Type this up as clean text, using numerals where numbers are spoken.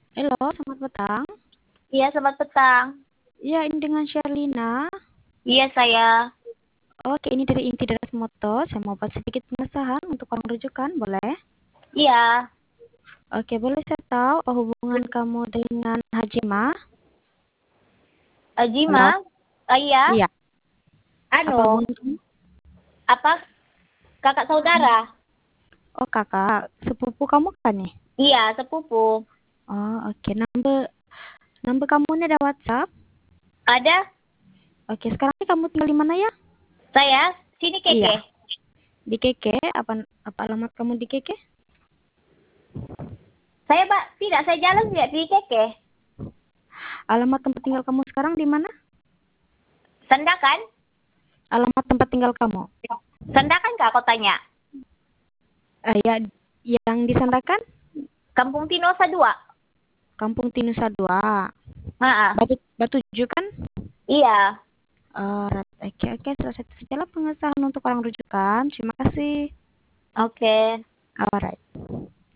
Halo, selamat petang. Iya, selamat petang. Ya, ini dengan Sherlina. Iya, saya. Oke, ini dari Inti Deras Moto. Saya mau buat sedikit pengesahan untuk uang rujukan, boleh? Iya. Oke, boleh saya tahu hubungan kamu dengan Hajimah? Ajima? Halo? Iya. Iya, apa Anu, hubungan kamu? apa? Kakak saudara? Oh, kakak. Sepupu kamu kan nih? Iya, sepupu. Oh, oke. Number kamu ini ada WhatsApp? Ada? Oke, sekarang ini kamu tinggal di mana ya? Saya? Sini Iya, Keke. di Keke. Apa alamat kamu di Keke? Saya, Pak, tidak. Saya jalan tidak di Keke. Alamat tempat tinggal kamu sekarang di mana? Sandakan? Alamat tempat tinggal kamu? Sandakan Kak kotanya? Ya, yang disandarkan? Kampung Tinosa 2. Kampung Tinusa 2. Heeh. Batuju kan? Iya. Oke, oke. Selesai sajalah pengesahan untuk orang rujukan. Terima kasih. Oke. Alright.